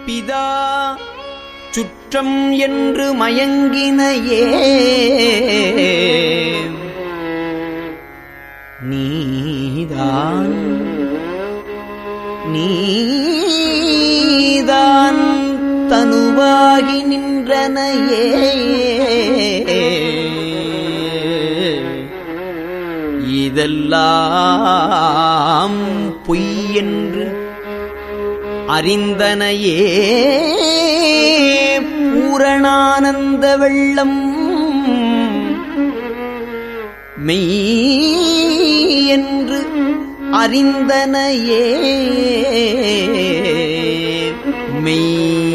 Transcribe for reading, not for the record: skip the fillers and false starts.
பிதா சுற்றம் என்று மயங்கினையே நீதான் தனுவாகி நின்றனையே இதெல்லாம் பொய் என்று அறிந்தனையே பூரணானந்த வெள்ளம் மெய் என்று அறிந்தனையே மெய்